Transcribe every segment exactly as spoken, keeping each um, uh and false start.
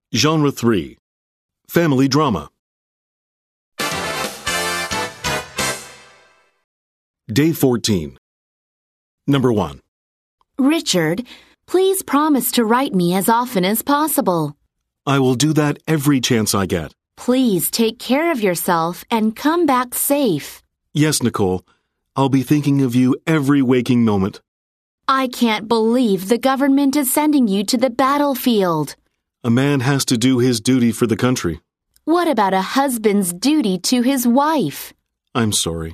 Genre three. Family Drama. Day fourteen. Number one. Richard, please promise to write me as often as possible. I will do that every chance I get. Please take care of yourself and come back safe. Yes, Nicole. I'll be thinking of you every waking moment. I can't believe the government is sending you to the battlefield. A man has to do his duty for the country. What about a husband's duty to his wife? I'm sorry.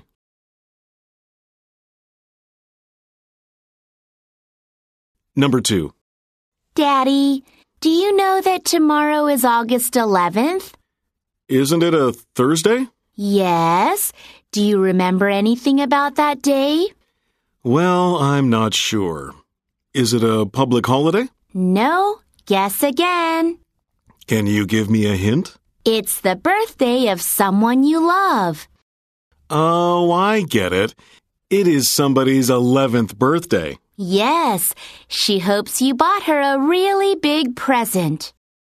Number two. Daddy, do you know that tomorrow is August eleventh? Isn't it a Thursday? Yes. Do you remember anything about that day? Well, I'm not sure. Is it a public holiday? No. Guess again. Can you give me a hint? It's the birthday of someone you love. Oh, I get it. It is somebody's eleventh birthday. Yes, she hopes you bought her a really big present.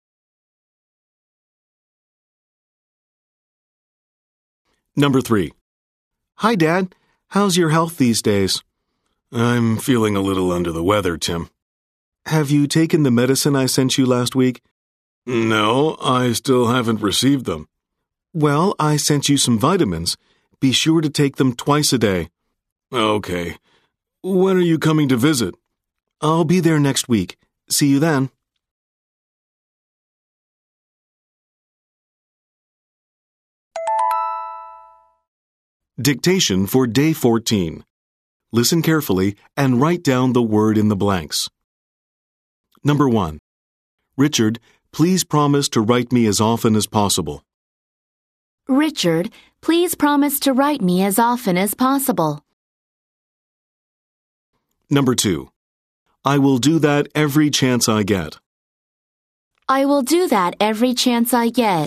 Number three. Hi, Dad. How's your health these days? I'm feeling a little under the weather, Tim. Have you taken the medicine I sent you last week? No, I still haven't received them. Well, I sent you some vitamins. Be sure to take them twice a day. Okay. When are you coming to visit? I'll be there next week. See you then. Dictation for Day fourteen. Listen carefully and write down the word in the blanks. Number one. Richard, please promise to write me as often as possible. Richard, please promise to write me as often as possible. Number two. I will do that every chance I get. I will do that every chance I get.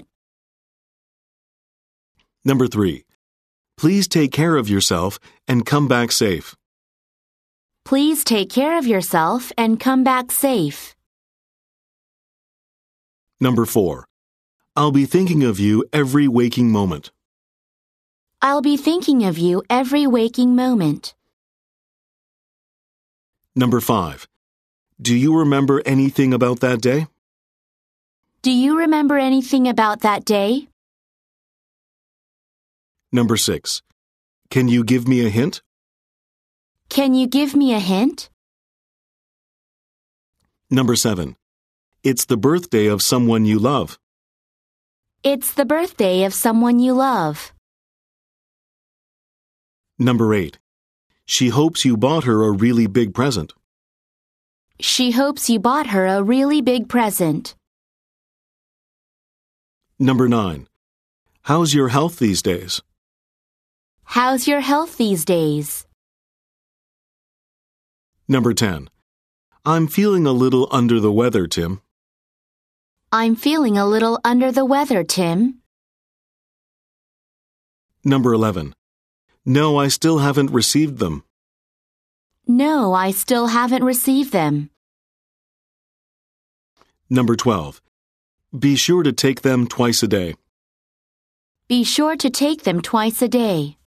Number three. Please take care of yourself and come back safe. Please take care of yourself and come back safe. Number four. I'll be thinking of you every waking moment. I'll be thinking of you every waking moment. Number five. Do you remember anything about that day? Do you remember anything about that day? Number six. Can you give me a hint? Can you give me a hint? Number seven. It's the birthday of someone you love. It's the birthday of someone you love. Number eight. She hopes you bought her a really big present. She hopes you bought her a really big present. Number nine. How's your health these days? How's your health these days? Number ten. I'm feeling a little under the weather, Tim. I'm feeling a little under the weather, Tim. Number eleven. No, I still haven't received them. No, I still haven't received them. Number twelve. Be sure to take them twice a day. Be sure to take them twice a day.